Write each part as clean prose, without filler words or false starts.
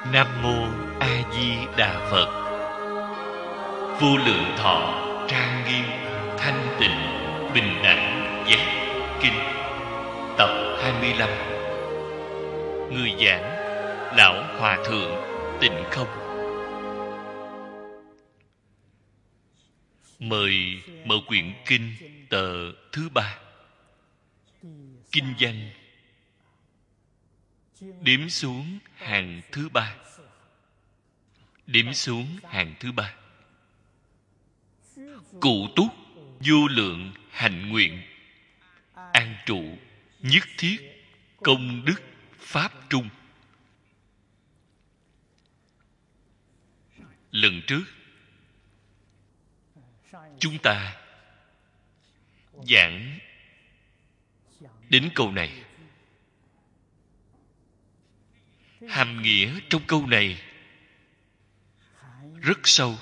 Nam mô A Di Đà Phật. Vô lượng thọ trang nghiêm thanh tịnh bình đẳng giác kinh. Tập 25. Người giảng Lão Hòa Thượng Tịnh Không. Mời mở quyển kinh tờ thứ 3. Kinh văn đếm xuống hàng thứ 3. Đếm xuống hàng thứ 3. Cụ túc vô lượng hạnh nguyện, an trụ nhất thiết công đức pháp trung. Lần trước chúng ta giảng đến câu này. Hàm nghĩa trong câu này rất sâu,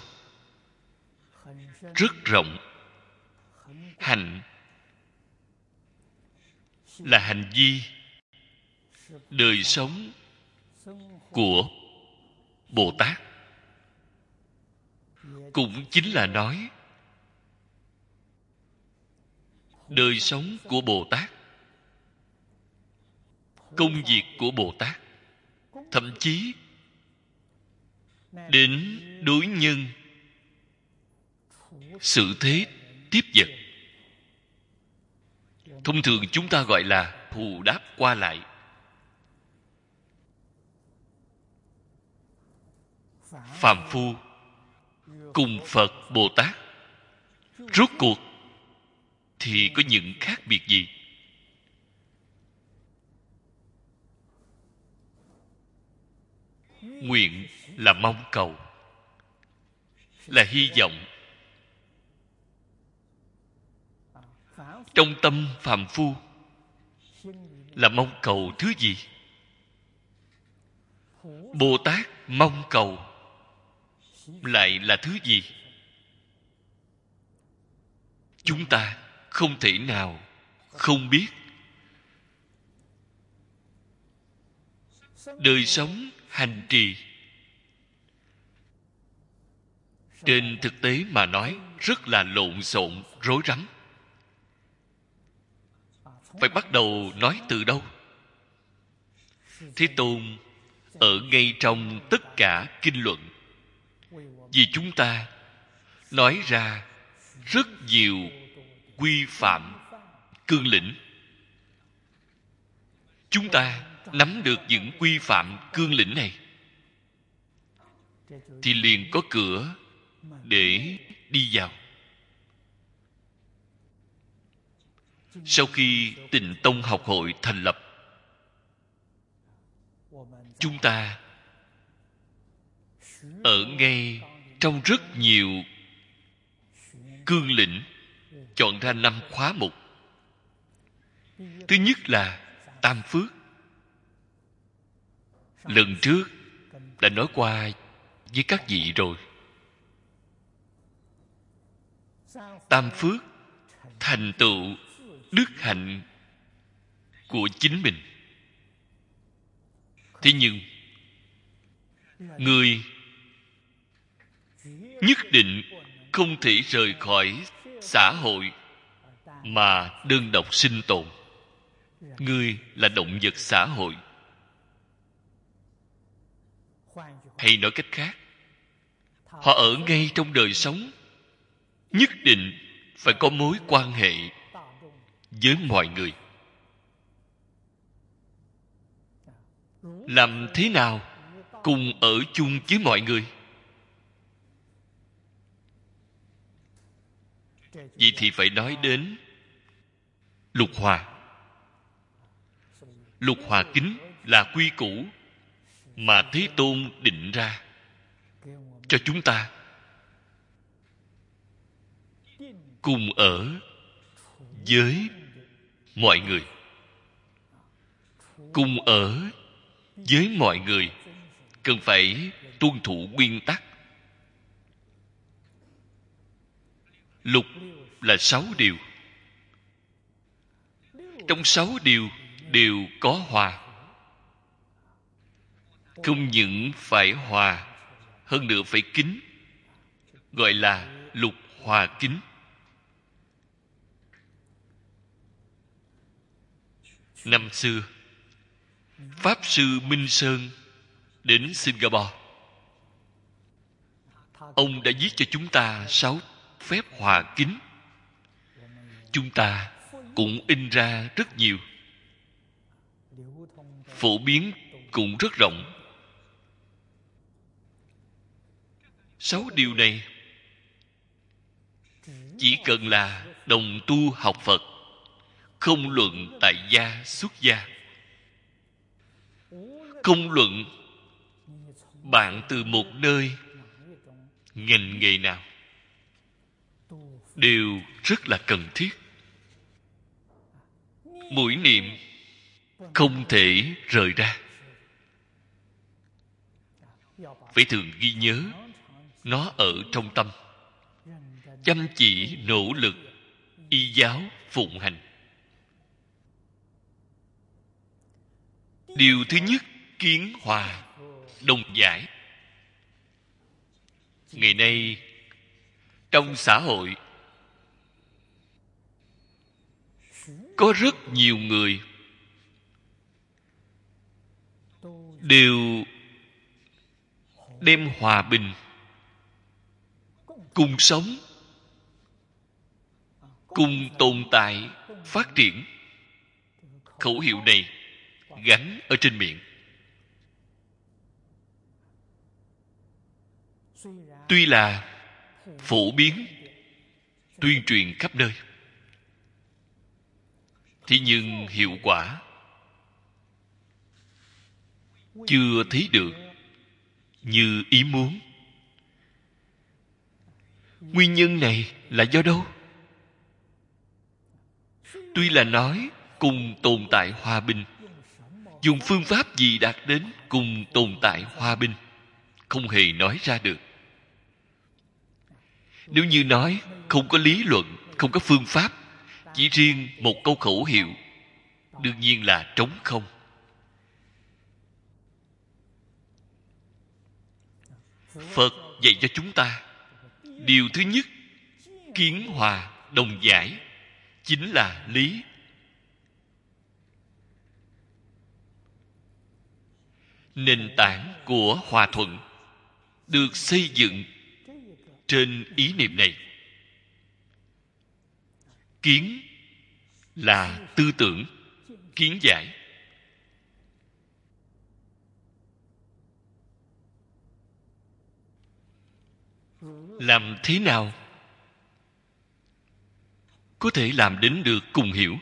rất rộng. Hạnh là hành vi, đời sống của Bồ Tát. Cũng chính là nói đời sống của Bồ Tát, công việc của Bồ Tát, thậm chí đến đối nhân, sự thế tiếp vật. Thông thường chúng ta gọi là thù đáp qua lại. Phàm phu cùng Phật Bồ Tát rốt cuộc thì có những khác biệt gì? Nguyện là mong cầu, là hy vọng. Trong tâm phàm phu là mong cầu thứ gì? Bồ Tát mong cầu lại là thứ gì? Chúng ta không thể nào không biết. Đời sống hành trì trên thực tế mà nói rất là lộn xộn, rối rắm. Phải bắt đầu nói từ đâu? Thế Tôn ở ngay trong tất cả kinh luận vì chúng ta nói ra rất nhiều quy phạm cương lĩnh. Chúng ta nắm được những quy phạm cương lĩnh này thì liền có cửa để đi vào. Sau khi Tịnh Tông học hội thành lập, chúng ta ở ngay trong rất nhiều cương lĩnh chọn ra 5 khóa mục. Thứ nhất là tam phước. Lần trước đã nói qua với các vị rồi. Tam phước thành tựu đức hạnh của chính mình. Thế nhưng người nhất định không thể rời khỏi xã hội mà đơn độc sinh tồn. Người là động vật xã hội. Hay nói cách khác, họ ở ngay trong đời sống, nhất định phải có mối quan hệ với mọi người. Làm thế nào cùng ở chung với mọi người? Vậy thì phải nói đến lục hòa. Lục hòa kính là quy củ mà Thế Tôn định ra cho chúng ta cùng ở với mọi người. Cùng ở với mọi người cần phải tuân thủ nguyên tắc. Lục là 6 điều. Trong 6 điều đều có hòa. Không những phải hòa, hơn nữa phải kính, gọi là lục hòa kính. Năm xưa, Pháp Sư Minh Sơn đến Singapore. Ông đã viết cho chúng ta 6 phép hòa kính. Chúng ta cũng in ra rất nhiều, phổ biến cũng rất rộng. 6 điều này chỉ cần là đồng tu học Phật, không luận tại gia xuất gia, không luận bạn từ một nơi ngành nghề nào, đều rất là cần thiết. Mỗi niệm không thể rời ra, phải thường ghi nhớ nó ở trong tâm, chăm chỉ nỗ lực y giáo phụng hành. Điều thứ nhất, kiến hòa đồng giải. Ngày nay trong xã hội có rất nhiều người đều đem hòa bình cùng sống, cùng tồn tại, phát triển. Khẩu hiệu này gắn ở trên miệng. Tuy là phổ biến, tuyên truyền khắp nơi, thế nhưng hiệu quả chưa thấy được như ý muốn. Nguyên nhân này là do đâu? Tuy là nói cùng tồn tại hòa bình, dùng phương pháp gì đạt đến cùng tồn tại hòa bình, không hề nói ra được. Nếu như nói không có lý luận, không có phương pháp, chỉ riêng một câu khẩu hiệu, đương nhiên là trống không. Phật dạy cho chúng ta, điều thứ nhất, kiến hòa đồng giải, chính là lý. Nền tảng của hòa thuận được xây dựng trên ý niệm này. Kiến là tư tưởng, kiến giải. Làm thế nào có thể làm đến được cùng hiểu?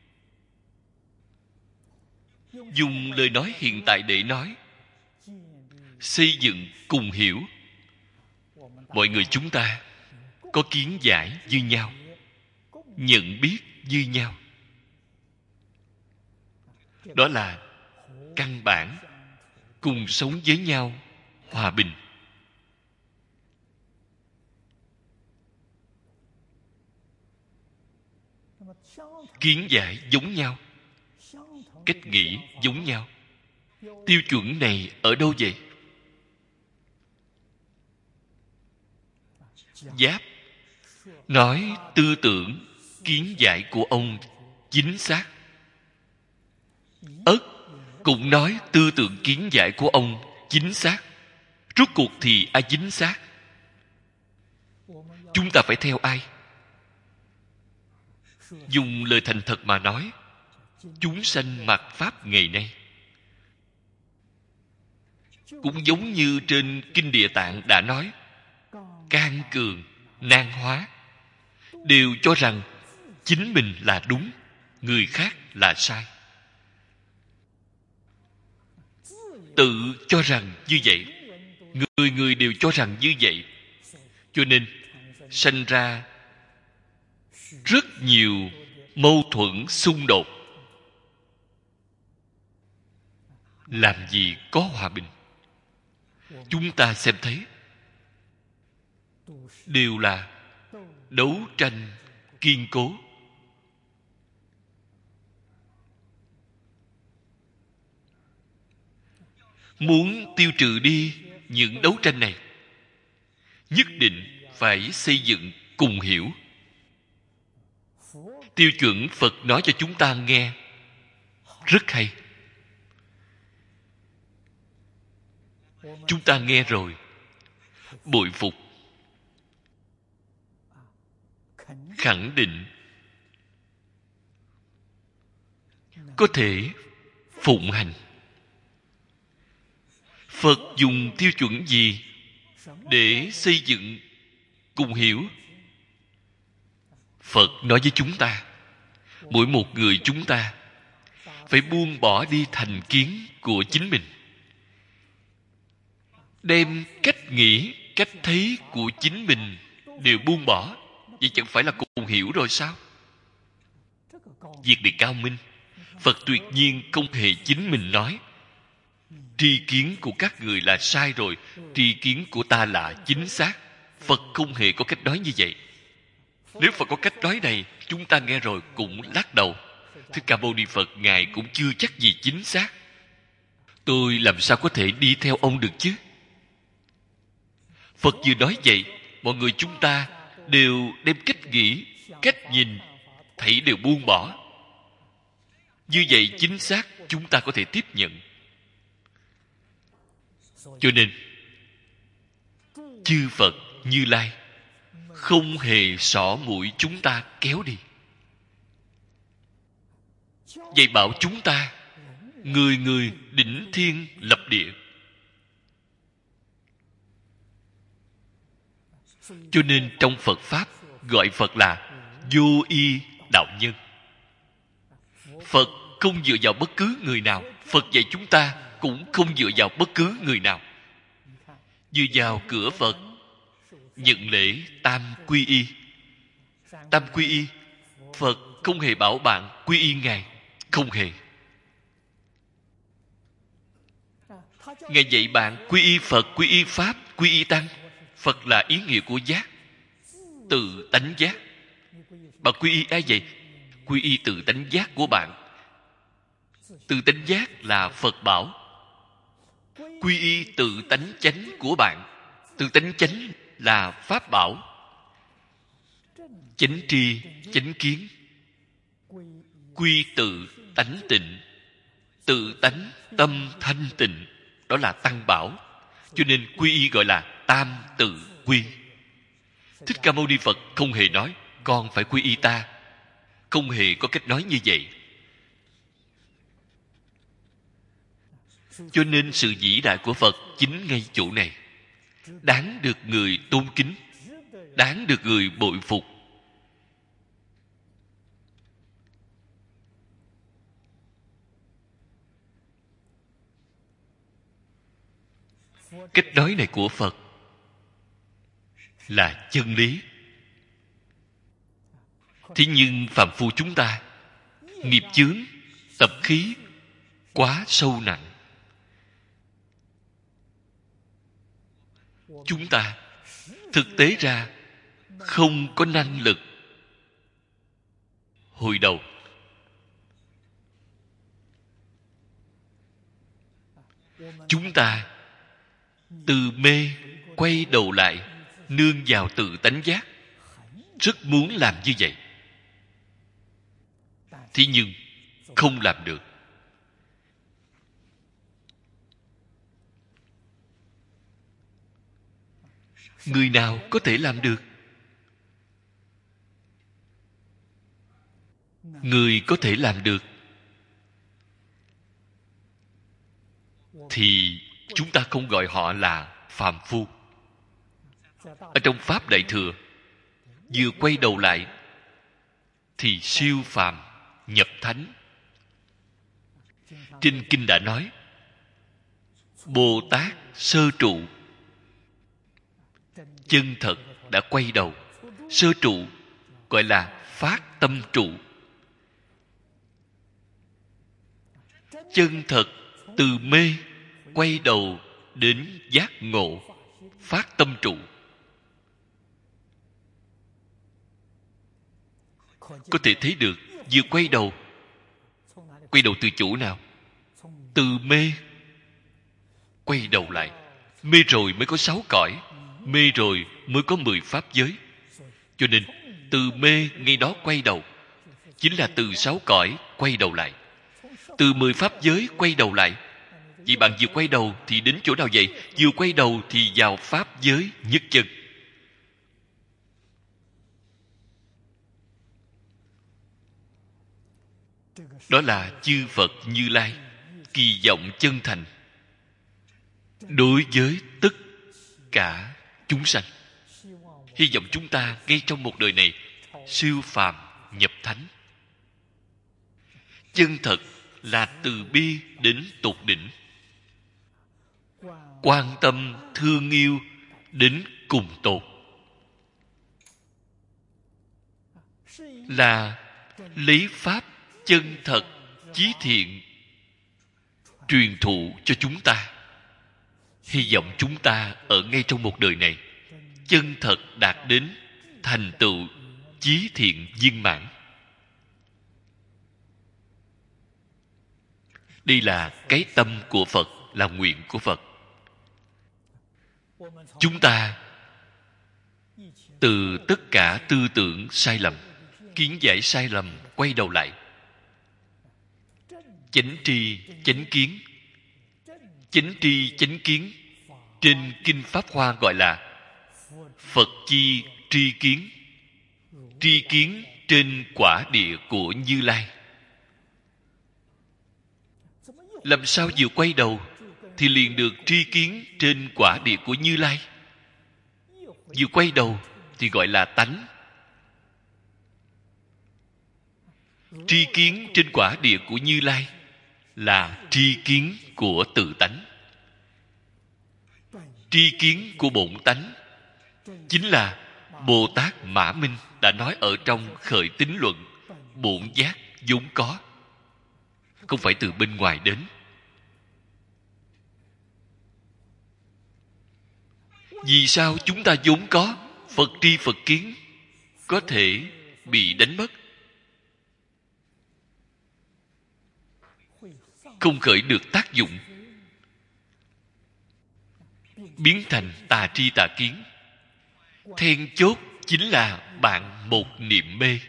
Dùng lời nói hiện tại để nói, xây dựng cùng hiểu. Mọi người chúng ta có kiến giải như nhau, nhận biết như nhau. Đó là căn bản cùng sống với nhau hòa bình. Kiến giải giống nhau, cách nghĩ giống nhau. Tiêu chuẩn này ở đâu vậy? Giáp nói tư tưởng, kiến giải của ông chính xác. Ất cũng nói tư tưởng, kiến giải của ông chính xác. Rốt cuộc thì ai chính xác? Chúng ta phải theo ai? Dùng lời thành thật mà nói, chúng sanh mạt Pháp ngày nay cũng giống như trên Kinh Địa Tạng đã nói, can cường, nan hóa, đều cho rằng chính mình là đúng, người khác là sai. Tự cho rằng như vậy, người người đều cho rằng như vậy, cho nên sanh ra rất nhiều mâu thuẫn xung đột. Làm gì có hòa bình? Chúng ta xem thấy đều là đấu tranh kiên cố. Muốn tiêu trừ đi những đấu tranh này, nhất định phải xây dựng cùng hiểu. Tiêu chuẩn Phật nói cho chúng ta nghe rất hay. Chúng ta nghe rồi bội phục, khẳng định, có thể phụng hành. Phật dùng tiêu chuẩn gì để xây dựng cùng hiểu? Phật nói với chúng ta, mỗi một người chúng ta phải buông bỏ đi thành kiến của chính mình, đem cách nghĩ, cách thấy của chính mình đều buông bỏ. Vậy chẳng phải là cùng hiểu rồi sao? Việc này cao minh. Phật tuyệt nhiên không hề chính mình nói tri kiến của các người là sai rồi, tri kiến của ta là chính xác. Phật không hề có cách nói như vậy. Nếu Phật có cách nói này, chúng ta nghe rồi cũng lắc đầu. Thích Ca Mâu Ni Phật Ngài cũng chưa chắc gì chính xác. Tôi làm sao có thể đi theo ông được chứ? Phật vừa nói vậy, mọi người chúng ta đều đem cách nghĩ, cách nhìn thảy đều buông bỏ. Như vậy chính xác chúng ta có thể tiếp nhận. Cho nên chư Phật Như Lai không hề xỏ mũi chúng ta kéo đi. Dạy bảo chúng ta người người đỉnh thiên lập địa. Cho nên trong Phật Pháp gọi Phật là vô y đạo nhân. Phật không dựa vào bất cứ người nào. Phật dạy chúng ta cũng không dựa vào bất cứ người nào. Vừa vào cửa Phật, nhận lễ tam quy y. Tam quy y, Phật không hề bảo bạn quy y Ngài. Không hề. Ngài dạy bạn quy y Phật, quy y Pháp, quy y Tăng. Phật là ý nghĩa của giác, tự tánh giác. Bạn quy y ai vậy? Quy y tự tánh giác của bạn. Tự tánh giác là Phật bảo. Quy y tự tánh chánh của bạn. Tự tánh chánh là Pháp bảo. Chánh tri, chánh kiến. Quy tự tánh tịnh. Tự tánh tâm thanh tịnh. Đó là Tăng bảo. Cho nên quy y gọi là tam tự quy. Thích Ca Mâu Ni Phật không hề nói con phải quy y ta. Không hề có cách nói như vậy. Cho nên sự vĩ đại của Phật chính ngay chỗ này, đáng được người tôn kính, đáng được người bội phục. Cách nói này của Phật là chân lý. Thế nhưng phàm phu chúng ta nghiệp chướng, tập khí quá sâu nặng. Chúng ta thực tế ra không có năng lực hồi đầu. Chúng ta từ mê quay đầu lại, nương vào tự tánh giác. Rất muốn làm như vậy, thế nhưng không làm được. Người nào có thể làm được? Người có thể làm được thì chúng ta không gọi họ là phàm phu. Ở trong Pháp Đại Thừa, vừa quay đầu lại thì siêu phàm nhập thánh. Trên kinh đã nói Bồ Tát sơ trụ, chân thật đã quay đầu. Sơ trụ gọi là phát tâm trụ. Chân thật từ mê quay đầu đến giác ngộ, phát tâm trụ. Có thể thấy được vừa quay đầu từ chỗ nào? Từ mê quay đầu lại. Mê rồi mới có 6 cõi, mê rồi mới có 10 pháp giới. Cho nên từ mê ngay đó quay đầu chính là từ 6 cõi quay đầu lại, từ 10 pháp giới quay đầu lại. Vì bạn vừa quay đầu thì đến chỗ nào vậy? Vừa quay đầu thì vào pháp giới nhất chân. Đó là chư Phật Như Lai kỳ vọng chân thành đối với tất cả chúng sanh. Hy vọng chúng ta ngay trong một đời này siêu phàm nhập thánh. Chân thật là từ bi đến tột đỉnh, quan tâm thương yêu đến cùng tột, là lấy pháp chân thật chí thiện truyền thụ cho chúng ta. Hy vọng chúng ta ở ngay trong một đời này chân thật đạt đến thành tựu chí thiện viên mãn. Đây là cái tâm của Phật, là nguyện của Phật. Chúng ta từ tất cả tư tưởng sai lầm, kiến giải sai lầm quay đầu lại, chánh tri chánh kiến. Chánh tri chánh kiến trên kinh Pháp Hoa gọi là Phật chi tri kiến. Tri kiến trên quả địa của Như Lai. Làm sao vừa quay đầu thì liền được tri kiến trên quả địa của Như Lai? Vừa quay đầu thì gọi là tánh. Tri kiến trên quả địa của Như Lai là tri kiến của tự tánh. Tri kiến của bổn tánh chính là Bồ Tát Mã Minh đã nói ở trong Khởi Tín Luận: bổn giác vốn có, không phải từ bên ngoài đến. Vì sao chúng ta vốn có Phật tri Phật kiến có thể bị đánh mất, không khởi được tác dụng, biến thành tà tri tà kiến? Then chốt chính là bạn một niệm mê.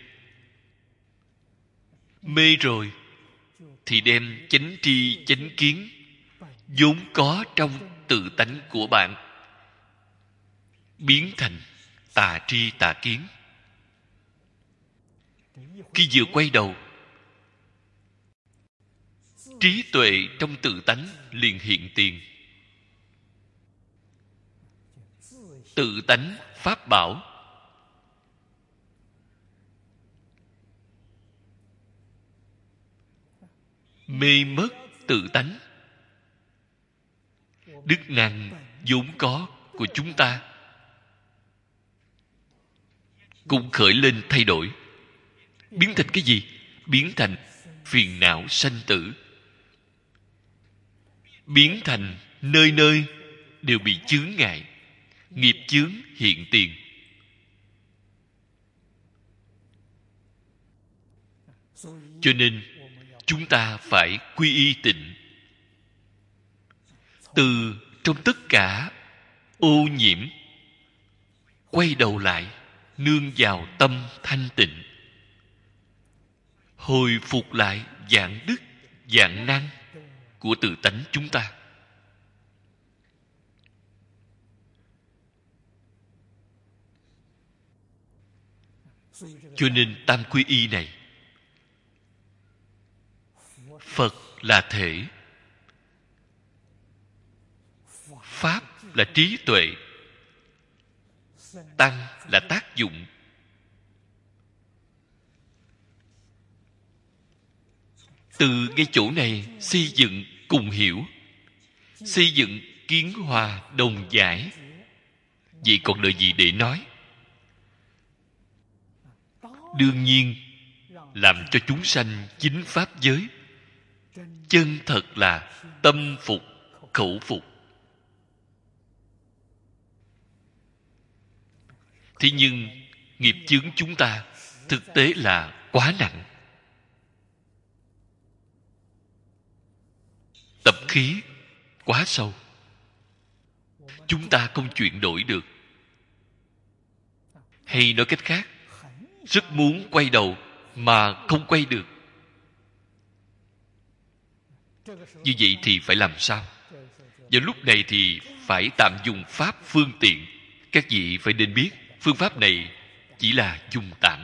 Mê rồi thì đem chánh tri chánh kiến vốn có trong tự tánh của bạn biến thành tà tri tà kiến. Khi vừa quay đầu, trí tuệ trong tự tánh liền hiện tiền. Tự tánh pháp bảo, mê mất tự tánh, đức năng vốn có của chúng ta cũng khởi lên thay đổi. Biến thành cái gì? Biến thành phiền não sanh tử, biến thành nơi nơi đều bị chướng ngại, nghiệp chướng hiện tiền. Cho nên chúng ta phải quy y tịnh, từ trong tất cả ô nhiễm quay đầu lại nương vào tâm thanh tịnh, hồi phục lại dạng đức dạng năng của tự tánh chúng ta. Cho nên tam quy y này, Phật là thể, Pháp là trí tuệ, Tăng là tác dụng. Từ ngay chỗ này xây dựng cùng hiểu, xây dựng kiến hòa đồng giải. Vậy còn đợi gì để nói? Đương nhiên làm cho chúng sanh chính pháp giới chân thật là tâm phục khẩu phục. Thế nhưng nghiệp chướng chúng ta thực tế là quá nặng. Tập khí quá sâu. chúng ta không chuyển đổi được. Hay nói cách khác, rất muốn quay đầu mà không quay được. Như vậy thì phải làm sao? Vào lúc này thì phải tạm dùng pháp phương tiện. Các vị phải nên biết, phương pháp này chỉ là dùng tạm,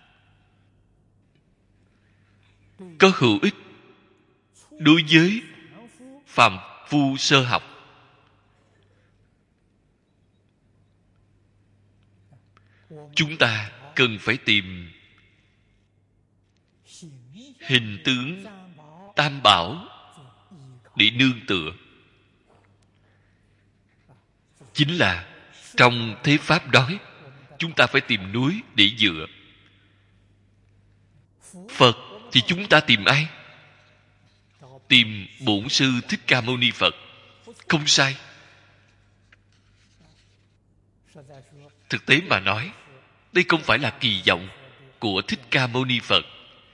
có hữu ích đối với phàm phu sơ học. Chúng ta cần phải tìm hình tướng tam bảo để nương tựa. Chính là trong thế pháp đói, chúng ta phải tìm núi để dựa. Phật thì chúng ta tìm ai? Tìm Bổn Sư Thích Ca Mâu Ni Phật. Không sai. Thực tế mà nói, đây không phải là kỳ vọng của Thích Ca Mâu Ni Phật.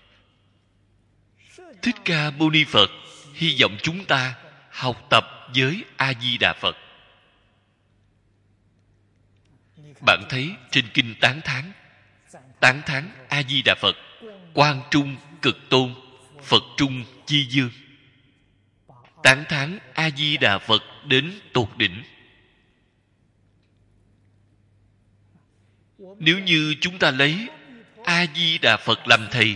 Thích Ca Mâu Ni Phật hy vọng chúng ta học tập với A Di Đà Phật. Bạn thấy trên kinh tán thán A Di Đà Phật, Quang Trung Cực Tôn, Phật Trung Chi Dương. Tán thán A Di Đà Phật đến tột đỉnh. Nếu như chúng ta lấy A Di Đà Phật làm thầy,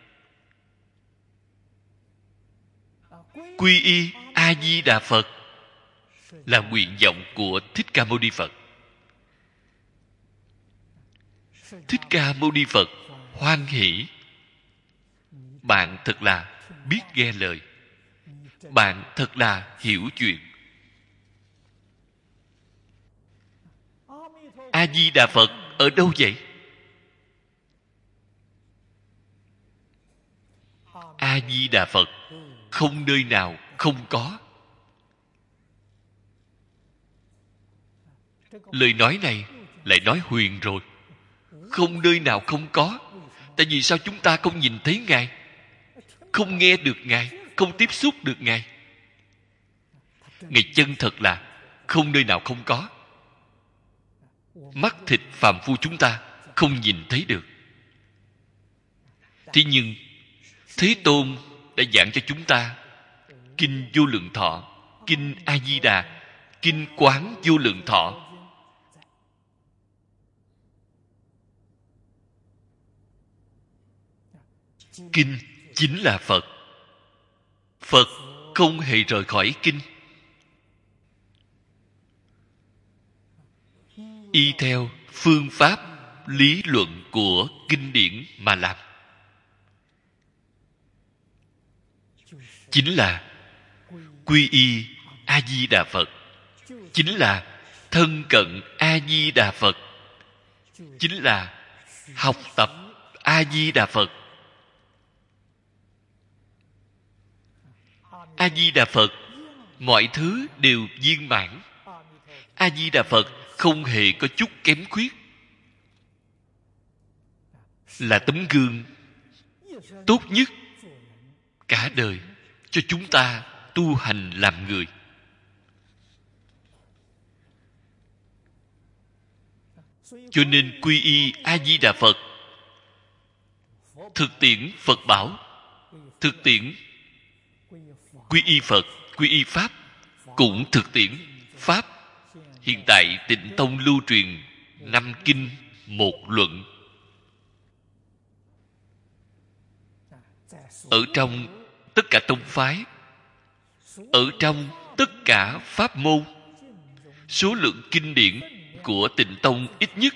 quy y A Di Đà Phật là nguyện vọng của Thích Ca Mâu Ni Phật. Thích Ca Mâu Ni Phật hoan hỷ. Bạn thật là biết nghe lời, bạn thật là hiểu chuyện. A Di Đà Phật ở đâu vậy? A Di Đà Phật không nơi nào không có. Lời nói này lại nói huyền rồi. Không nơi nào không có. Tại vì sao chúng ta không nhìn thấy Ngài, không nghe được Ngài, không tiếp xúc được Ngài? Ngài chân thật là không nơi nào không có. Mắt thịt phàm phu chúng ta không nhìn thấy được. Thế nhưng Thế Tôn đã giảng cho chúng ta Kinh Vô Lượng Thọ, Kinh A Di Đà, Kinh Quán Vô Lượng Thọ. Kinh chính là Phật. Phật không hề rời khỏi kinh. Y theo phương pháp lý luận của kinh điển mà làm, chính là quy y A Di Đà Phật, chính là thân cận A Di Đà Phật, chính là học tập A Di Đà Phật. A Di Đà Phật mọi thứ đều viên mãn. A Di Đà Phật không hề có chút kém khuyết, là tấm gương tốt nhất cả đời cho chúng ta tu hành làm người. Cho nên quy y A Di Đà Phật, thực tiễn Phật bảo, thực tiễn quy y Phật, quy y Pháp, cũng thực tiễn Pháp. Hiện tại Tịnh Tông lưu truyền 5 kinh 1 luận. Ở trong tất cả tông phái, ở trong tất cả pháp môn, số lượng kinh điển của Tịnh Tông ít nhất,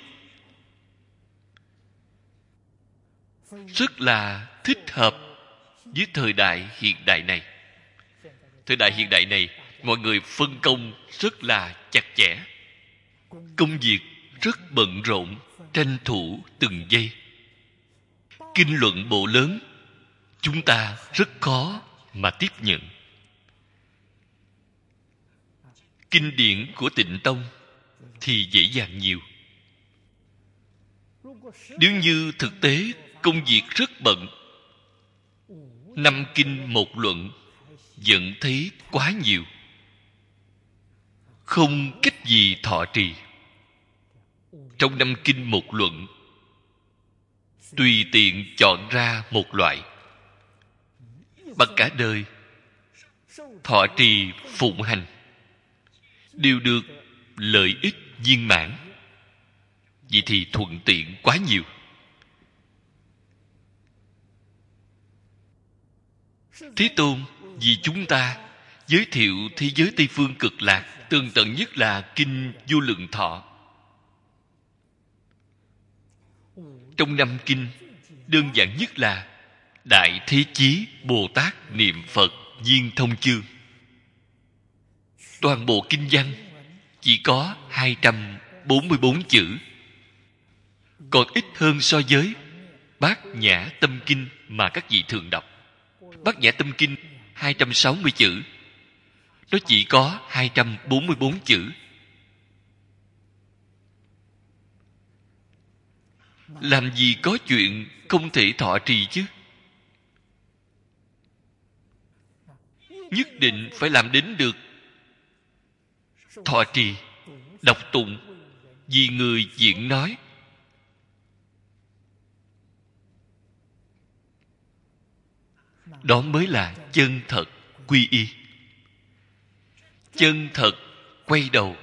rất là thích hợp với thời đại hiện đại này. Thời đại hiện đại này, mọi người phân công rất là chặt chẽ, công việc rất bận rộn, tranh thủ từng giây. Kinh luận bộ lớn chúng ta rất khó mà tiếp nhận. Kinh điển của Tịnh Tông thì dễ dàng nhiều. Nếu như thực tế công việc rất bận, 5 kinh 1 luận vẫn thấy quá nhiều, không cách gì thọ trì. Trong 5 kinh một luận, tùy tiện chọn ra một loại, bằng cả đời thọ trì phụng hành đều được lợi ích viên mãn. Vậy thì thuận tiện quá nhiều. Thế Tôn vì chúng ta giới thiệu thế giới Tây Phương Cực Lạc, tường tận nhất là Kinh Vô Lượng Thọ. Trong 5 kinh, đơn giản nhất là Đại Thế Chí Bồ Tát Niệm Phật Viên Thông Chương. Toàn bộ kinh văn chỉ có 244 chữ, còn ít hơn so với Bát Nhã Tâm Kinh mà các vị thường đọc. Bát Nhã Tâm Kinh 260 chữ, nó chỉ có 244 chữ. Làm gì có chuyện không thể thọ trì chứ? Nhất định phải làm đến được thọ trì, đọc tụng, vì người diễn nói. Đó mới là chân thật quy y, chân thật quay đầu.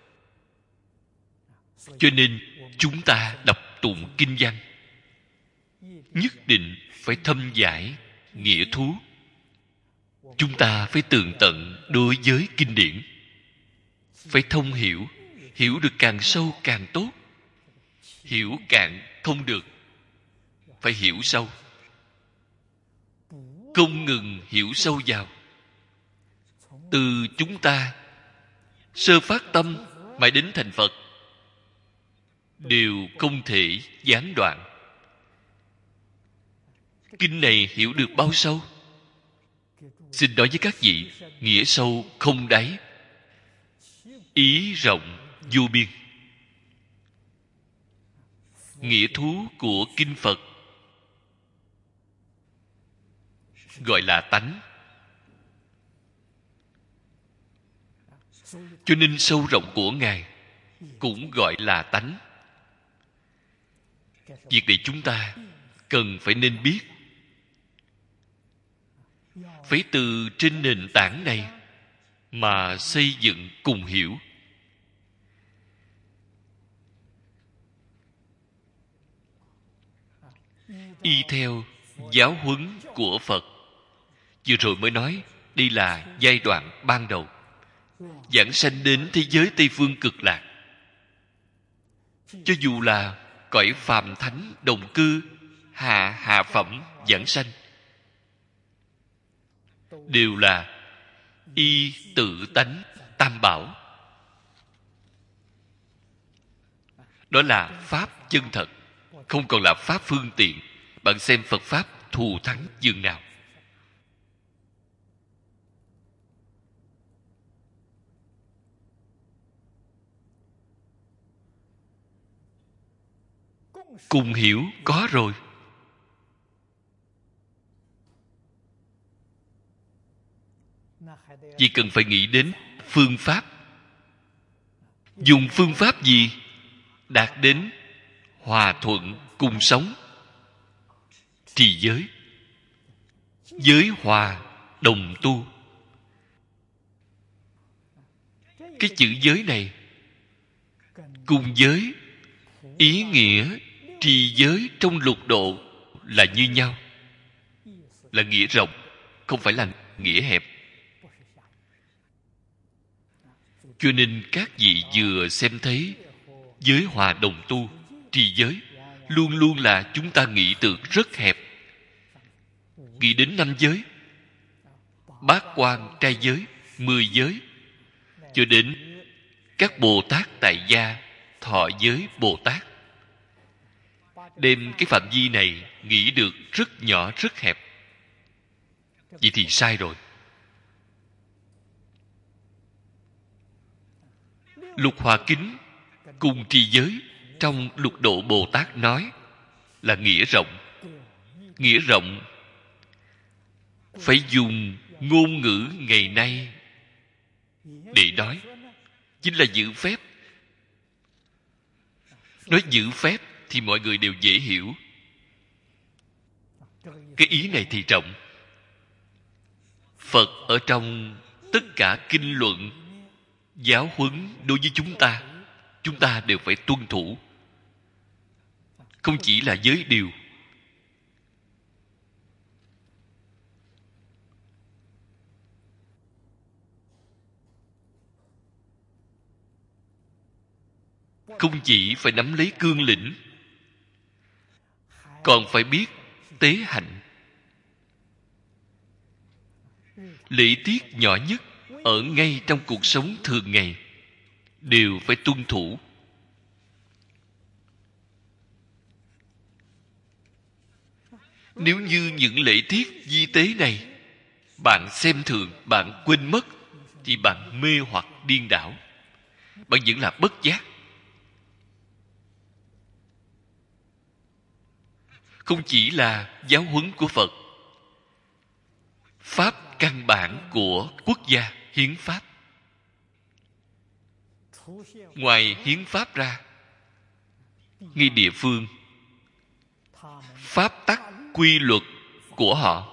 Cho nên chúng ta đọc tụng kinh văn nhất định phải thâm giải nghĩa thú. Chúng ta phải tường tận đối với kinh điển, phải thông hiểu, hiểu được càng sâu càng tốt. Hiểu cạn không được, phải hiểu sâu, không ngừng hiểu sâu vào. Từ chúng ta sơ phát tâm mãi đến thành Phật đều không thể gián đoạn. Kinh này hiểu được bao sâu? Xin nói với các vị, nghĩa sâu không đáy, ý rộng vô biên. Nghĩa thú của kinh Phật gọi là tánh. Cho nên sâu rộng của Ngài cũng gọi là tánh. Việc này chúng ta cần phải nên biết. Phải từ trên nền tảng này mà xây dựng cùng hiểu. Y theo giáo huấn của Phật. Vừa rồi mới nói đây là giai đoạn ban đầu, giảng sanh đến thế giới Tây Phương Cực Lạc. Cho dù là cõi phàm thánh đồng cư, hạ phẩm giảng sanh, đều là y tự tánh tam bảo. Đó là pháp chân thật, không còn là pháp phương tiện. Bạn xem Phật pháp thù thắng dường nào. Cùng hiểu có rồi, chỉ cần phải nghĩ đến phương pháp. Dùng phương pháp gì đạt đến hòa thuận cùng sống? Trì giới, giới hòa đồng tu. Cái chữ giới này cùng giới ý nghĩa trì giới trong lục độ là như nhau, là nghĩa rộng, không phải là nghĩa hẹp. Cho nên các vị vừa xem thấy giới hòa đồng tu, trì giới, luôn luôn là chúng ta nghĩ tưởng rất hẹp. Nghĩ đến 5 giới, bát quan trai giới, 10 giới, cho đến các Bồ Tát tại gia, thọ giới Bồ Tát. Đem cái phạm vi này nghĩ được rất nhỏ, rất hẹp. Vậy thì sai rồi. Lục Hòa Kính cùng trì giới trong lục độ Bồ Tát nói là nghĩa rộng. Nghĩa rộng phải dùng ngôn ngữ ngày nay để nói. chính là giữ phép. Nói giữ phép thì mọi người đều dễ hiểu. Cái ý này thì rộng. Phật ở trong tất cả kinh luận, giáo huấn đối với chúng ta đều phải tuân thủ. Không chỉ là giới điều. Không chỉ phải nắm lấy cương lĩnh, còn phải biết tế hạnh. Lễ tiết nhỏ nhất ở ngay trong cuộc sống thường ngày đều phải tuân thủ. Nếu như những lễ tiết vi tế này bạn xem thường, bạn quên mất, thì bạn mê hoặc điên đảo. Bạn vẫn là bất giác. Không chỉ là giáo huấn của Phật, pháp căn bản của quốc gia, hiến pháp. Ngoài hiến pháp ra, ngay địa phương, pháp tắc quy luật của họ,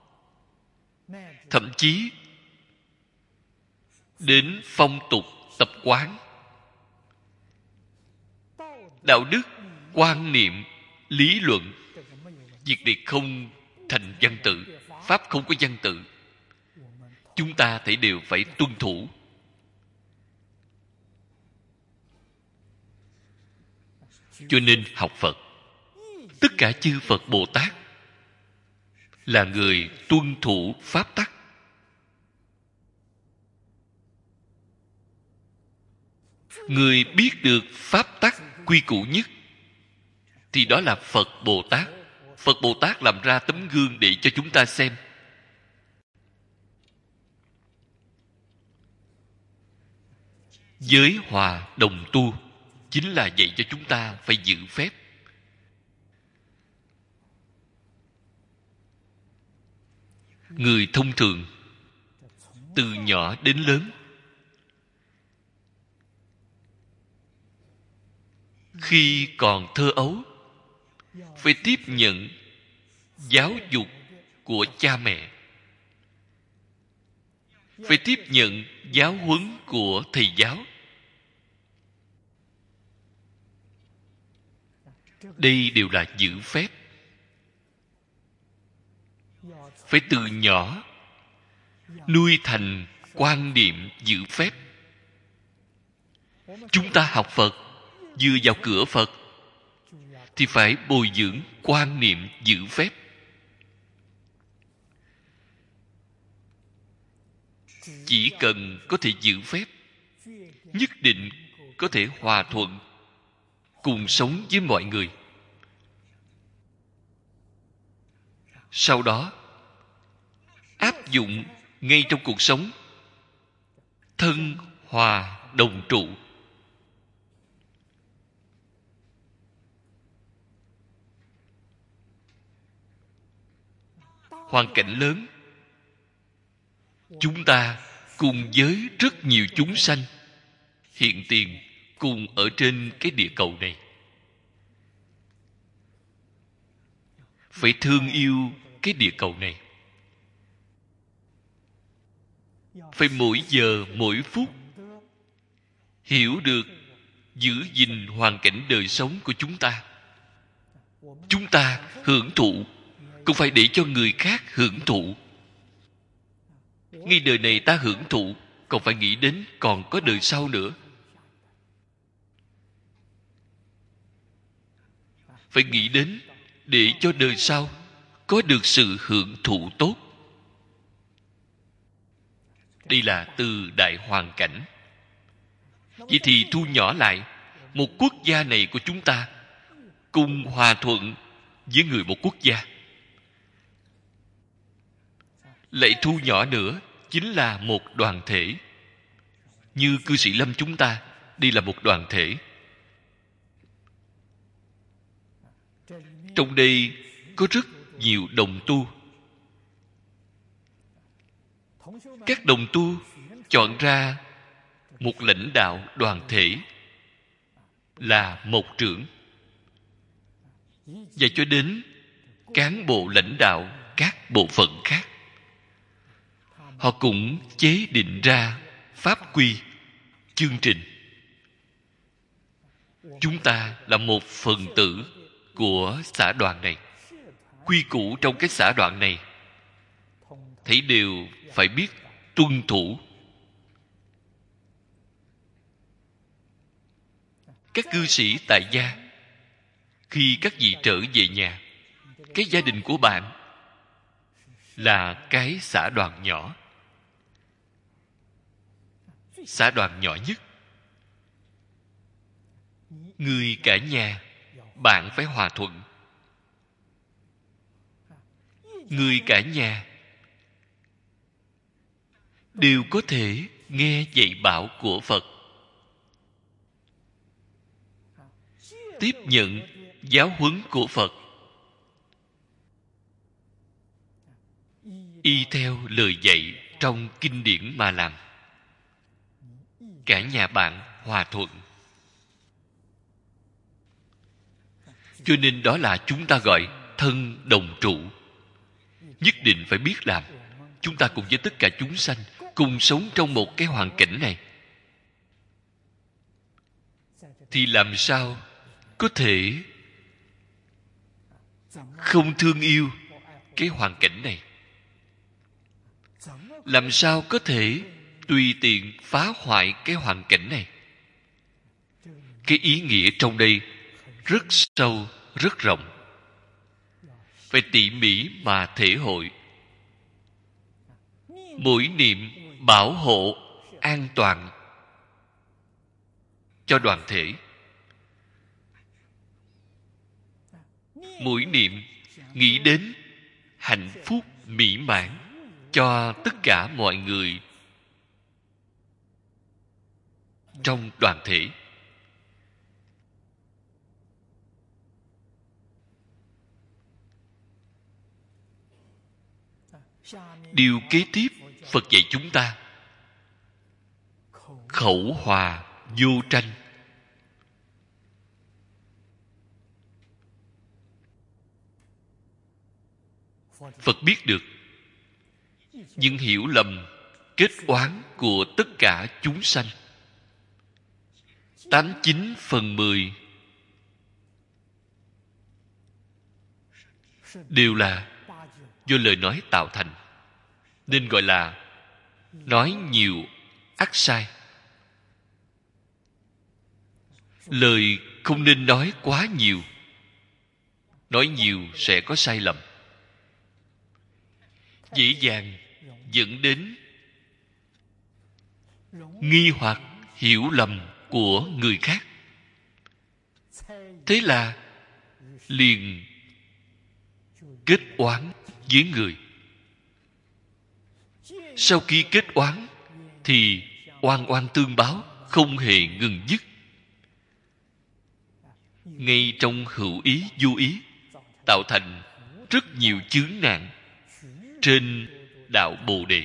thậm chí đến phong tục tập quán, đạo đức, quan niệm, lý luận, việc này không thành văn tự. Pháp không có văn tự. Chúng ta thấy đều phải tuân thủ. Cho nên học Phật, tất cả chư Phật Bồ Tát là người tuân thủ pháp tắc. Người biết được pháp tắc quy củ nhất thì đó là Phật Bồ Tát. Phật Bồ Tát làm ra tấm gương để cho chúng ta xem. Giới hòa đồng tu chính là dạy cho chúng ta phải giữ phép. Người thông thường từ nhỏ đến lớn, khi còn thơ ấu, phải tiếp nhận giáo dục của cha mẹ, phải tiếp nhận giáo huấn của thầy giáo. Đây đều là giữ phép. Phải từ nhỏ nuôi thành quan niệm giữ phép. Chúng ta học Phật, vừa vào cửa Phật thì phải bồi dưỡng quan niệm giữ phép. Chỉ cần có thể giữ phép, nhất định có thể hòa thuận cùng sống với mọi người. Sau đó áp dụng ngay trong cuộc sống, thân hòa đồng trụ. Hoàn cảnh lớn, chúng ta cùng với rất nhiều chúng sanh hiện tiền cùng ở trên cái địa cầu này. Phải thương yêu cái địa cầu này. Phải mỗi giờ mỗi phút hiểu được giữ gìn hoàn cảnh đời sống của chúng ta. Chúng ta hưởng thụ cũng phải để cho người khác hưởng thụ. Ngay đời này ta hưởng thụ, còn phải nghĩ đến còn có đời sau nữa. Phải nghĩ đến để cho đời sau có được sự hưởng thụ tốt. Đây là từ đại hoàn cảnh. Vậy thì thu nhỏ lại, một quốc gia này của chúng ta cùng hòa thuận với người một quốc gia. Lại thu nhỏ nữa, chính là một đoàn thể. Như cư sĩ Lâm chúng ta, đây là một đoàn thể. Trong đây có rất nhiều đồng tu. Các đồng tu chọn ra một lãnh đạo đoàn thể là một trưởng, và cho đến cán bộ lãnh đạo các bộ phận khác, họ cũng chế định ra pháp quy, chương trình. Chúng ta là một phần tử của xã đoàn này. Quy củ trong cái xã đoàn này thấy đều phải biết tuân thủ. Các cư sĩ tại gia, khi các vị trở về nhà, cái gia đình của bạn là cái xã đoàn nhỏ, xã đoàn nhỏ nhất. Người cả nhà bạn phải hòa thuận. Người cả nhà đều có thể nghe dạy bảo của Phật, tiếp nhận giáo huấn của Phật, y theo lời dạy trong kinh điển mà làm. Cả nhà bạn hòa thuận. Cho nên đó là chúng ta gọi thân đồng trụ. Nhất định phải biết làm. Chúng ta cùng với tất cả chúng sanh cùng sống trong một cái hoàn cảnh này, thì làm sao có thể không thương yêu cái hoàn cảnh này? Làm sao có thể tùy tiện phá hoại cái hoàn cảnh này? Cái ý nghĩa trong đây rất sâu, rất rộng, phải tỉ mỉ mà thể hội. Mỗi niệm bảo hộ an toàn cho đoàn thể, mỗi niệm nghĩ đến hạnh phúc mỹ mãn cho tất cả mọi người trong đoàn thể. Điều kế tiếp Phật dạy chúng ta: khẩu hòa vô tranh. Phật biết được những hiểu lầm, kết oán của tất cả chúng sanh, 89/10 đều là do lời nói tạo thành, nên gọi là nói nhiều ắt sai. Lời không nên nói quá nhiều, nói nhiều sẽ có sai lầm, dễ dàng dẫn đến nghi hoặc hiểu lầm của người khác. Thế là liền kết oán với người. Sau khi kết oán thì oan oan tương báo, không hề ngừng dứt. Ngay trong hữu ý vô ý tạo thành rất nhiều chướng nạn trên đạo Bồ Đề.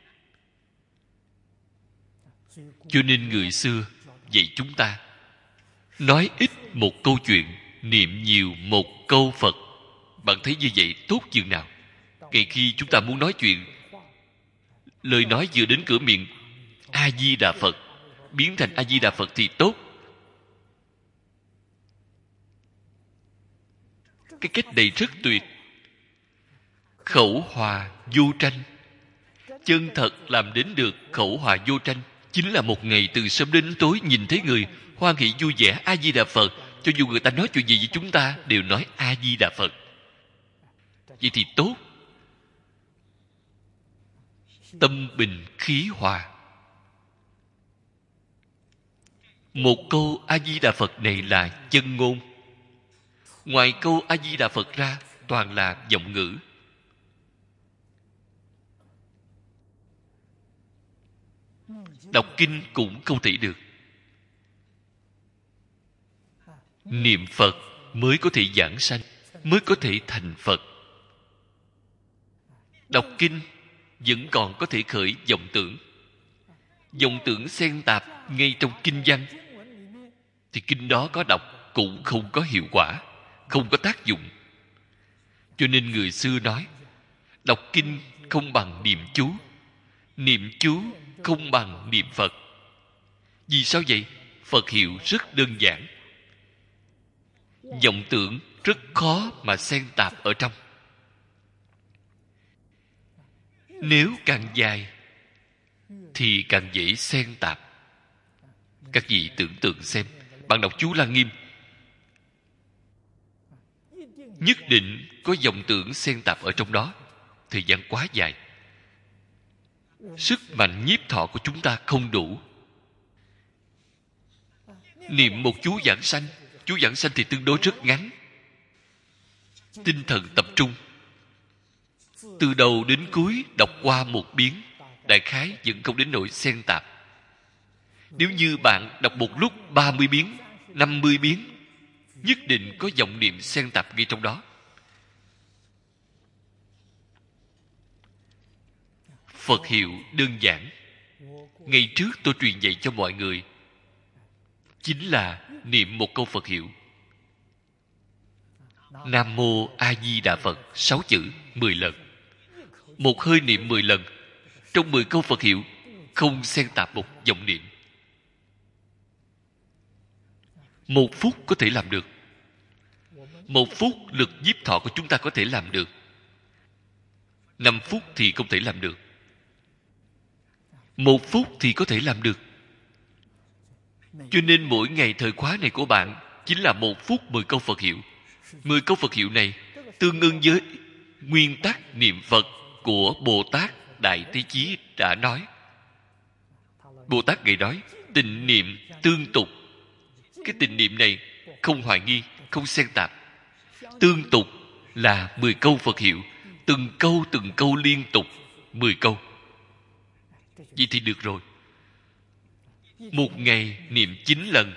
Cho nên người xưa dạy chúng ta nói ít một câu chuyện, niệm nhiều một câu Phật. Bạn thấy như vậy tốt chừng nào? Ngày khi chúng ta muốn nói chuyện, lời nói vừa đến cửa miệng A Di Đà Phật, biến thành A Di Đà Phật thì tốt. Cái cách này rất tuyệt. Khẩu hòa vô tranh. Chân thật làm đến được khẩu hòa vô tranh chính là một ngày từ sớm đến tối nhìn thấy người hoan hỷ vui vẻ A Di Đà Phật. Cho dù người ta nói chuyện gì với chúng ta đều nói A Di Đà Phật. Vậy thì tốt. Tâm bình khí hòa. Một câu A Di Đà Phật này là chân ngôn. Ngoài câu A Di Đà Phật ra toàn là giọng ngữ. Đọc kinh cũng không thể được. Niệm Phật mới có thể giảng sanh, mới có thể thành Phật. Đọc kinh vẫn còn có thể khởi vọng tưởng. vọng tưởng xen tạp ngay trong kinh văn, thì kinh đó có đọc cũng không có hiệu quả, không có tác dụng. Cho nên người xưa nói, đọc kinh không bằng niệm chú, niệm chú không bằng niệm Phật. Vì sao vậy? Phật hiệu rất đơn giản, vọng tưởng rất khó mà xen tạp ở trong. Nếu càng dài thì càng dễ xen tạp. Các vị tưởng tượng xem, bạn đọc chú Lăng Nghiêm, nhất định có vọng tưởng xen tạp ở trong đó. Thời gian quá dài, sức mạnh nhiếp thọ của chúng ta không đủ. Niệm một chú giảng sanh, chú giảng sanh thì tương đối rất ngắn, tinh thần tập trung, từ đầu đến cuối đọc qua một biến, đại khái vẫn không đến nỗi xen tạp. Nếu như bạn đọc một lúc 30 biến, 50 biến, nhất định có vọng niệm xen tạp ngay trong đó. Phật hiệu đơn giản. Ngày trước tôi truyền dạy cho mọi người chính là niệm một câu Phật hiệu. Nam Mô A Di Đà Phật 6 chữ 10 lần. Một hơi niệm 10 lần. Trong 10 câu Phật hiệu không xen tạp một vọng niệm. 1 phút có thể làm được. 1 phút lực nhiếp thọ của chúng ta có thể làm được. 5 phút thì không thể làm được. 1 phút thì có thể làm được. Cho nên mỗi ngày thời khóa này của bạn chính là 1 phút 10 câu Phật hiệu. 10 câu Phật hiệu này tương ưng với nguyên tắc niệm Phật của Bồ Tát Đại Thế Chí đã nói. Bồ Tát Ngài nói tịnh niệm tương tục. Cái tịnh niệm này không hoài nghi, không xen tạp. Tương tục là 10 câu Phật hiệu, từng câu liên tục 10 câu. Vậy thì được rồi. Một ngày niệm 9 lần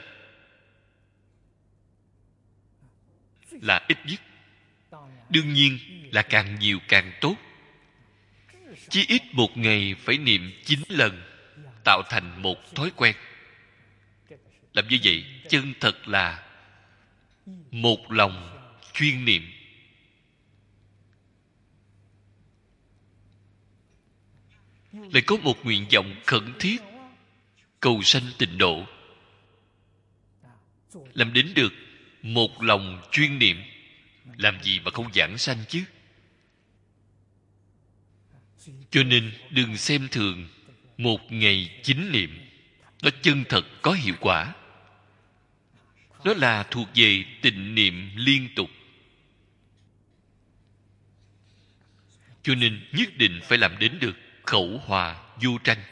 là ít nhất. Đương nhiên là càng nhiều càng tốt. Chí ít một ngày phải niệm 9 lần, tạo thành một thói quen. Làm như vậy chân thật là một lòng chuyên niệm. Lại có một nguyện vọng khẩn thiết cầu sanh tịnh độ. Làm đến được một lòng chuyên niệm, làm gì mà không giảng sanh chứ? Cho nên đừng xem thường một ngày 9 niệm. Nó chân thật có hiệu quả. Nó là thuộc về tịnh niệm liên tục. Cho nên nhất định phải làm đến được khẩu hòa vô tranh.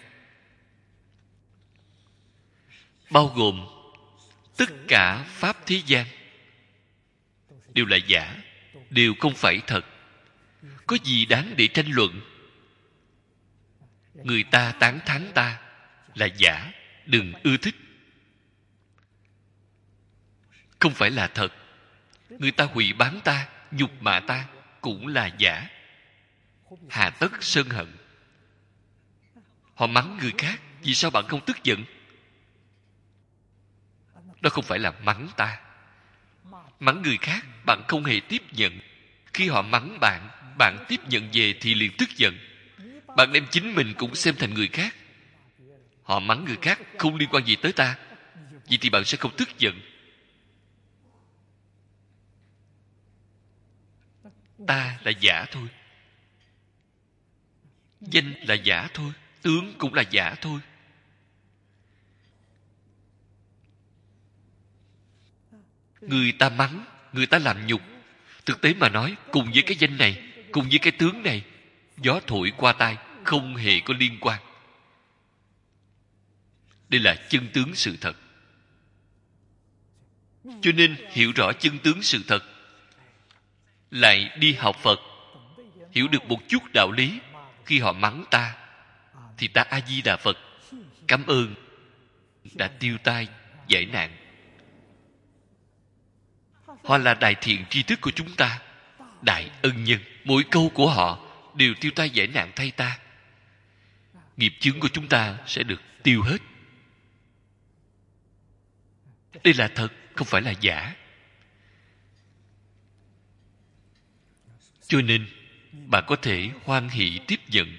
Bao gồm tất cả pháp thế gian đều là giả, đều không phải thật. Có gì đáng để tranh luận? Người ta tán thán ta là giả, đừng ưa thích. Không phải là thật. Người ta hủy báng ta, nhục mạ ta cũng là giả. Hà tất sân hận? Họ mắng người khác, vì sao bạn không tức giận? Đó không phải là mắng ta. Mắng người khác, bạn không hề tiếp nhận. Khi họ mắng bạn, bạn tiếp nhận về thì liền tức giận. Bạn đem chính mình cũng xem thành người khác. Họ mắng người khác không liên quan gì tới ta, vậy thì bạn sẽ không tức giận. Ta là giả thôi, danh là giả thôi, tướng cũng là giả thôi. Người ta mắng, người ta làm nhục, thực tế mà nói, cùng với cái danh này, cùng với cái tướng này, gió thổi qua tai, không hề có liên quan. Đây là chân tướng sự thật. Cho nên hiểu rõ chân tướng sự thật, lại đi học Phật, hiểu được một chút đạo lý. Khi họ mắng ta thì ta A Di Đà Phật, cảm ơn đã tiêu tai giải nạn. Họ là đại thiện tri thức của chúng ta, đại ân nhân. Mỗi câu của họ đều tiêu tai giải nạn thay ta. nghiệp chướng của chúng ta sẽ được tiêu hết. Đây là thật, không phải là giả. Cho nên bạn có thể hoan hỷ tiếp nhận.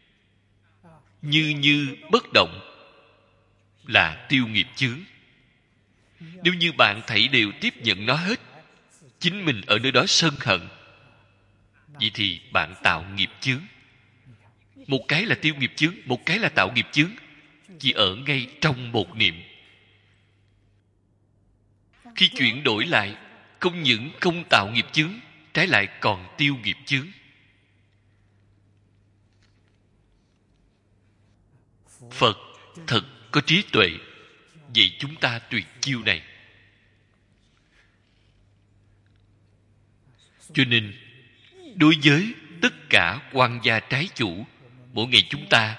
Như bất động là tiêu nghiệp chướng. Nếu như bạn thảy đều tiếp nhận nó hết, chính mình ở nơi đó sân hận, vậy thì bạn tạo nghiệp chướng. Một cái là tiêu nghiệp chướng, một cái là tạo nghiệp chướng, chỉ ở ngay trong một niệm. Khi chuyển đổi lại, không những không tạo nghiệp chướng, trái lại còn tiêu nghiệp chướng. Phật thật có trí tuệ, vậy chúng ta tuyệt chiêu này. Cho nên đối với tất cả quan gia trái chủ, mỗi ngày chúng ta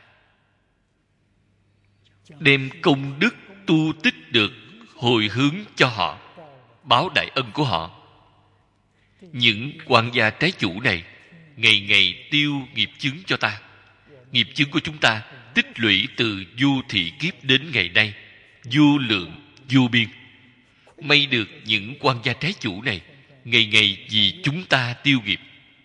đem công đức tu tích được hồi hướng cho họ, báo đại ân của họ. Những quan gia trái chủ này ngày ngày tiêu nghiệp chướng cho ta. Nghiệp chướng của chúng ta tích lũy từ vô thị kiếp đến ngày nay, vô lượng vô biên. May được những quan gia trái chủ này ngày ngày vì chúng ta tiêu nghiệp.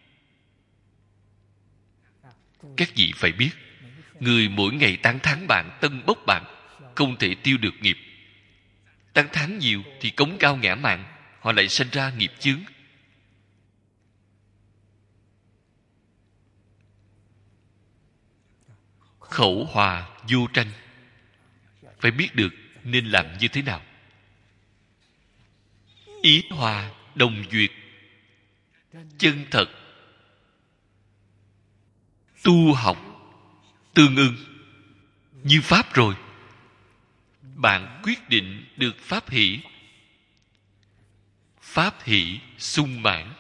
Các vị phải biết, người mỗi ngày tán thán bạn, tân bốc bạn, không thể tiêu được nghiệp. Tán thán nhiều thì cống cao ngã mạn, họ lại sinh ra nghiệp chướng. Khẩu hòa vô tranh, phải biết được nên làm như thế nào. Ý hòa đồng duyệt, chân thật, tu học tương ưng. Như pháp rồi, bạn quyết định được pháp hỷ. Pháp hỷ sung mãn,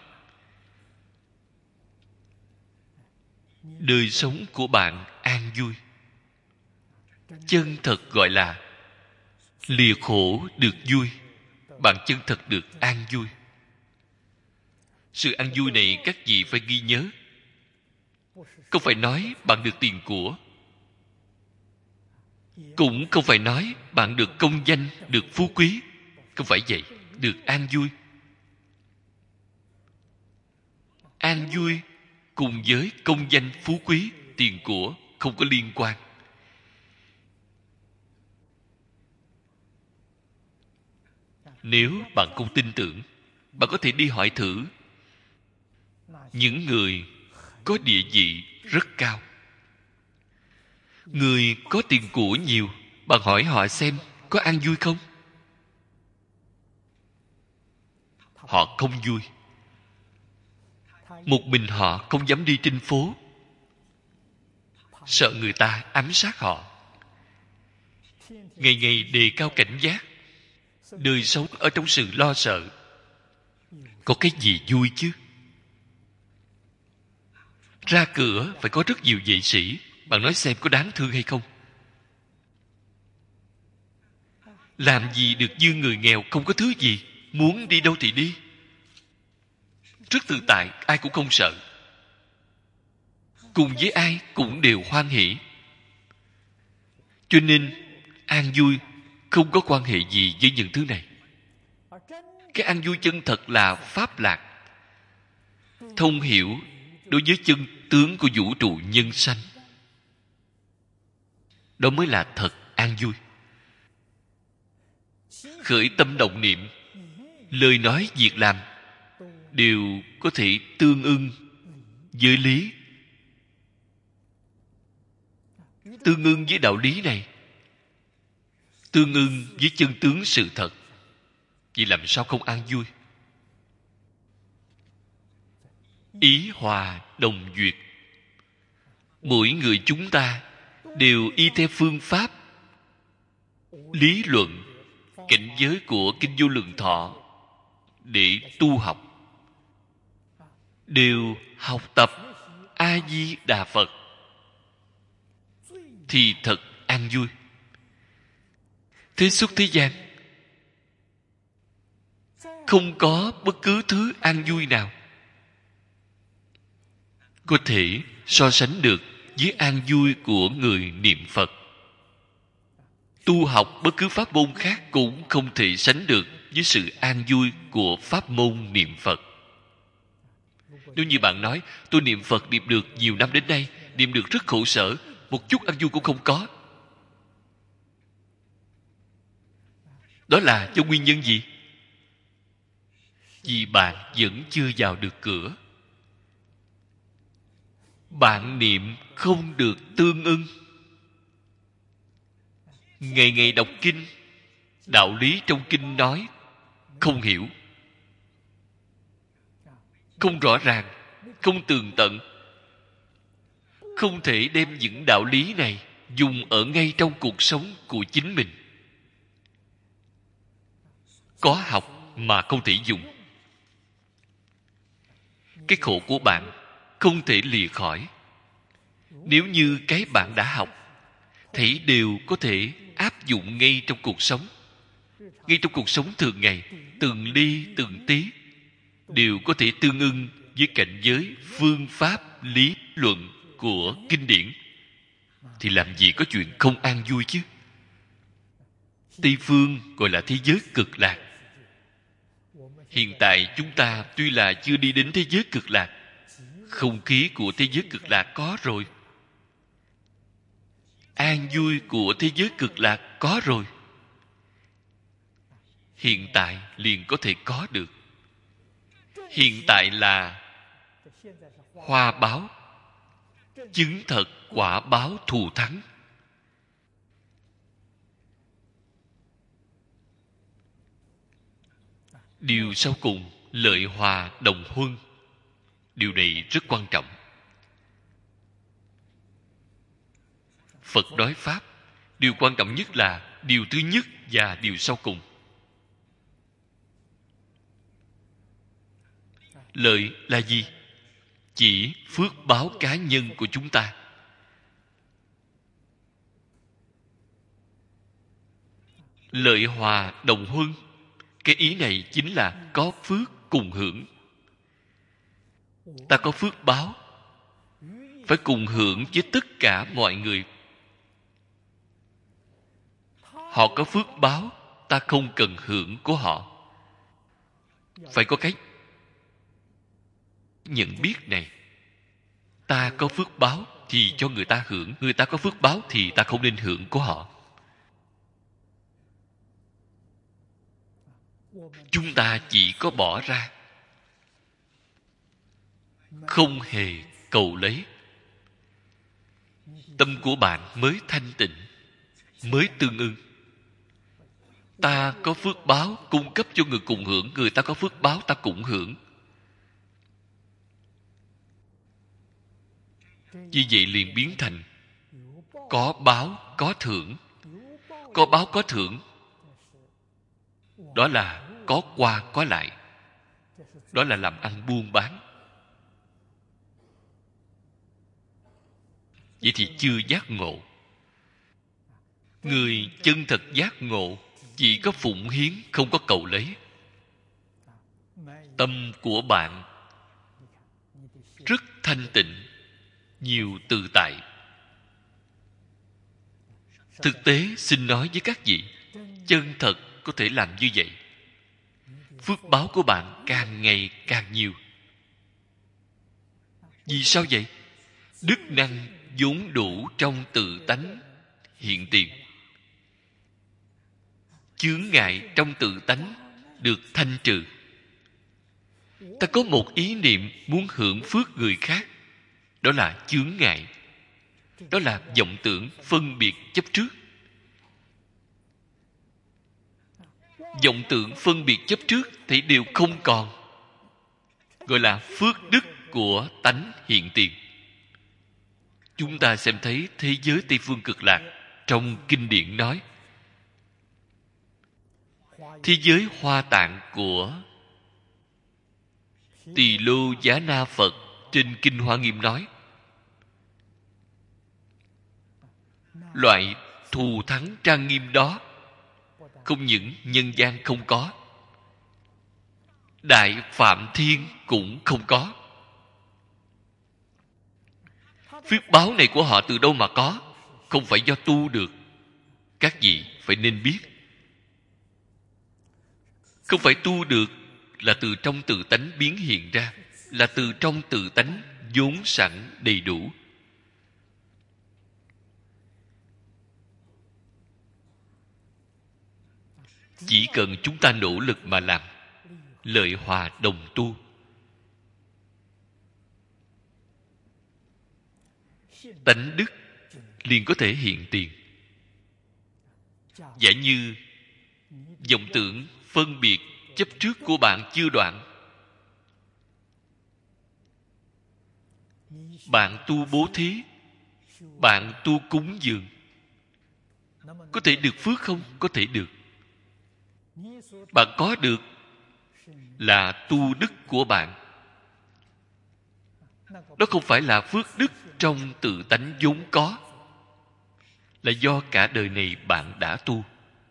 đời sống của bạn an vui. Chân thật gọi là lìa khổ được vui. Bạn chân thật được an vui. Sự an vui này các vị phải ghi nhớ. Không phải nói bạn được tiền của, cũng không phải nói bạn được công danh, được phú quý. Không phải vậy. Được an vui. An vui cùng với công danh, phú quý, tiền của không có liên quan. Nếu bạn không tin tưởng, bạn có thể đi hỏi thử những người có địa vị rất cao. Người có tiền của nhiều, bạn hỏi họ xem có an vui không? Họ không vui. Một mình họ không dám đi trên phố, sợ người ta ám sát họ. Ngày ngày đề cao cảnh giác, đời sống ở trong sự lo sợ. Có cái gì vui chứ? Ra cửa phải có rất nhiều vệ sĩ. Bạn nói xem có đáng thương hay không? Làm gì được như người nghèo không có thứ gì, muốn đi đâu thì đi, rất tự tại, ai cũng không sợ. Cùng với ai cũng đều hoan hỷ. Cho nên an vui không có quan hệ gì với những thứ này. Cái an vui chân thật là pháp lạc, thông hiểu đối với chân tướng của vũ trụ nhân sanh. Đó mới là thật an vui. Khởi tâm động niệm, lời nói việc làm đều có thể tương ưng với lý, tương ưng với đạo lý này, tương ưng với chân tướng sự thật. Vậy làm sao không an vui? Ý hòa đồng duyệt. Mỗi người chúng ta đều y theo phương pháp, lý luận, cảnh giới của Kinh Vô Lượng Thọ để tu học, đều học tập A Di Đà Phật, thì thật an vui. Thế xuất thế gian không có bất cứ thứ an vui nào có thể so sánh được với an vui của người niệm Phật. Tu học bất cứ pháp môn khác cũng không thể sánh được với sự an vui của pháp môn niệm Phật. Nếu như bạn nói, tôi niệm Phật niệm được nhiều năm đến nay, niệm được rất khổ sở, một chút an vui cũng không có. Đó là do nguyên nhân gì? Vì bạn vẫn chưa vào được cửa. Bạn niệm không được tương ưng. Ngày ngày đọc kinh, đạo lý trong kinh nói không hiểu, không rõ ràng, không tường tận, không thể đem những đạo lý này dùng ở ngay trong cuộc sống của chính mình. Có học mà không thể dùng. Cái khổ của bạn không thể lìa khỏi. Nếu như cái bạn đã học thấy đều có thể áp dụng ngay trong cuộc sống, ngay trong cuộc sống thường ngày, từng ly từng tí đều có thể tương ưng với cảnh giới phương pháp lý luận của kinh điển, thì làm gì có chuyện không an vui chứ. Tây phương gọi là thế giới cực lạc. Hiện tại chúng ta tuy là chưa đi đến thế giới cực lạc, không khí của thế giới cực lạc có rồi, an vui của thế giới cực lạc có rồi. Hiện tại liền có thể có được. Hiện tại là hoa báo, chứng thật quả báo thù thắng. Điều sau cùng, lợi hòa đồng huân. Điều này rất quan trọng. Phật nói Pháp, điều quan trọng nhất là điều thứ nhất và điều sau cùng. Lợi là gì? Chỉ phước báo cá nhân của chúng ta. Lợi hòa đồng huân, cái ý này chính là có phước cùng hưởng. Ta có phước báo, phải cùng hưởng với tất cả mọi người. Họ có phước báo, ta không cần hưởng của họ. Phải có cái nhận biết này. Ta có phước báo thì cho người ta hưởng, người ta có phước báo thì ta không nên hưởng của họ. Chúng ta chỉ có bỏ ra, không hề cầu lấy. Tâm của bạn mới thanh tịnh, mới tương ưng. Ta có phước báo cung cấp cho người cùng hưởng, người ta có phước báo ta cũng hưởng. Như vậy liền biến thành có báo có thưởng. Có báo có thưởng, đó là có qua có lại. Đó là làm ăn buôn bán. Vậy thì chưa giác ngộ. Người chân thật giác ngộ chỉ có phụng hiến, không có cầu lấy. Tâm của bạn rất thanh tịnh, nhiều tự tại. Thực tế xin nói với các vị, chân thật có thể làm như vậy. Phước báo của bạn càng ngày càng nhiều. Vì sao vậy? Đức năng vốn đủ trong tự tánh hiện tiền. Chướng ngại trong tự tánh được thanh trừ. Ta có một ý niệm muốn hưởng phước người khác, đó là chướng ngại. Đó là vọng tưởng phân biệt chấp trước. Vọng tưởng phân biệt chấp trước thì đều không còn, gọi là phước đức của tánh hiện tiền. Chúng ta xem thấy thế giới Tây phương cực lạc trong kinh điển nói, thế giới Hoa Tạng của Tỳ Lô Giá Na Phật trên kinh Hoa Nghiêm nói, loại thù thắng trang nghiêm đó không những nhân gian không có, Đại Phạm Thiên cũng không có. Phước báo này của họ từ đâu mà có? Không phải do tu được. Các vị phải nên biết. Không phải tu được là từ trong tự tánh biến hiện ra, là từ trong tự tánh vốn sẵn đầy đủ. Chỉ cần chúng ta nỗ lực mà làm, lợi hòa đồng tu, tánh đức liền có thể hiện tiền. Giả như vọng tưởng phân biệt chấp trước của bạn chưa đoạn, bạn tu bố thí, bạn tu cúng dường, có thể được phước không? Có thể được. Bạn có được là tu đức của bạn. Đó không phải là phước đức trong tự tánh vốn có, là do cả đời này bạn đã tu.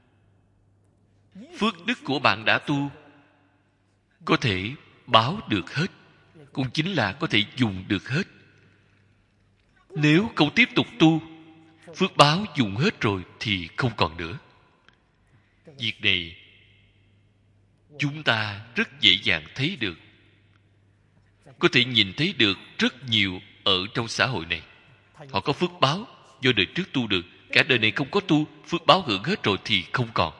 Phước đức của bạn đã tu có thể báo được hết, cũng chính là có thể dùng được hết. Nếu không tiếp tục tu, phước báo dùng hết rồi thì không còn nữa. Việc này chúng ta rất dễ dàng thấy được, có thể nhìn thấy được rất nhiều ở trong xã hội này. Họ có phước báo do đời trước tu được, cả đời này không có tu, phước báo hưởng hết rồi thì không còn.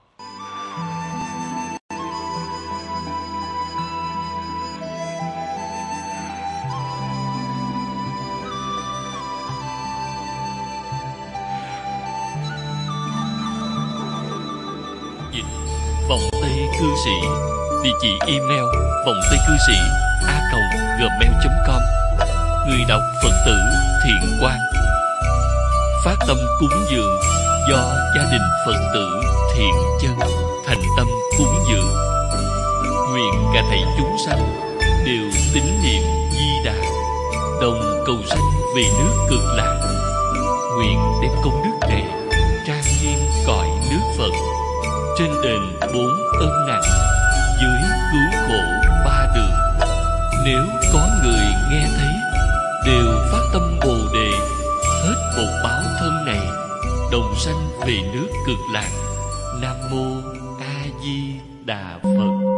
Vọng Tây Cư Sĩ, địa chỉ email vongtaicư sĩ@gmail.com. Người đọc Phật tử Thiện Quang. Phát tâm cúng dường do gia đình Phật tử Thiện Chân thành tâm cúng dường. Nguyện cả thảy chúng sanh đều tín niệm Di Đà, đồng cầu sanh về nước Cực Lạc. Nguyện đem công đức này trang nghiêm cõi nước Phật, trên đền 4 ân nặng, dưới cứu khổ 3 đường. Nếu có người nghe thấy, đều phát tâm Bồ Đề, hết bột báo thân này, đồng sanh về nước Cực Lạc. Nam mô A Di Đà Phật.